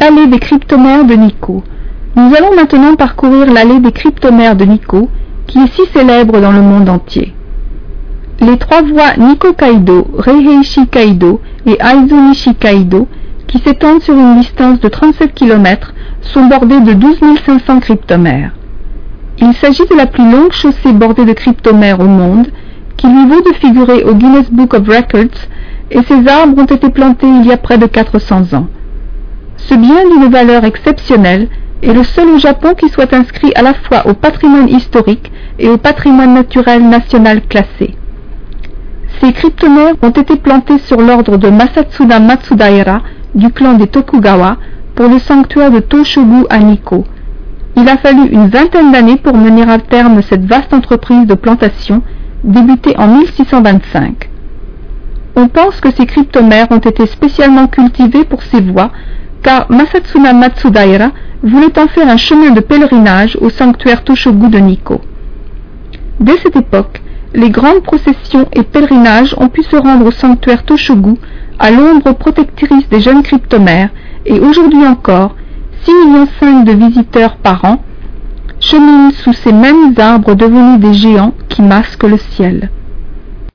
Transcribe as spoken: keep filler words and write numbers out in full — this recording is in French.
l'allée des cryptomères de Nikko. Nous allons maintenant parcourir l'allée des cryptomères de Nikko, qui est si célèbre dans le monde entier. Les trois voies Nikko-Kaido, Reiheishi-Kaido et Aizu-Nishi-Kaido, qui s'étendent sur une distance de trente-sept kilomètres, sont bordées de douze mille cinq cents cryptomères. Il s'agit de la plus longue chaussée bordée de cryptomères au monde, qui lui vaut de figurer au Guinness Book of Records, et ces arbres ont été plantés il y a près de quatre cents ans. Ce bien d'une valeur exceptionnelle est le seul au Japon qui soit inscrit à la fois au patrimoine historique et au patrimoine naturel national classé. Ces cryptomères ont été plantés sur l'ordre de Masatsuna Matsudaira du clan des Tokugawa pour le sanctuaire de Toshogu à Nikko. Il a fallu une vingtaine d'années pour mener à terme cette vaste entreprise de plantation, débutée en mille six cent vingt-cinq. On pense que ces cryptomères ont été spécialement cultivés pour ces voies, car Masatsuna Matsudaira voulait en faire un chemin de pèlerinage au sanctuaire Toshogu de Nikko. Dès cette époque, les grandes processions et pèlerinages ont pu se rendre au sanctuaire Toshogu, à l'ombre protectrice des jeunes cryptomères, et aujourd'hui encore, six virgule cinq millions de visiteurs par an cheminent sous ces mêmes arbres devenus des géants qui masquent le ciel.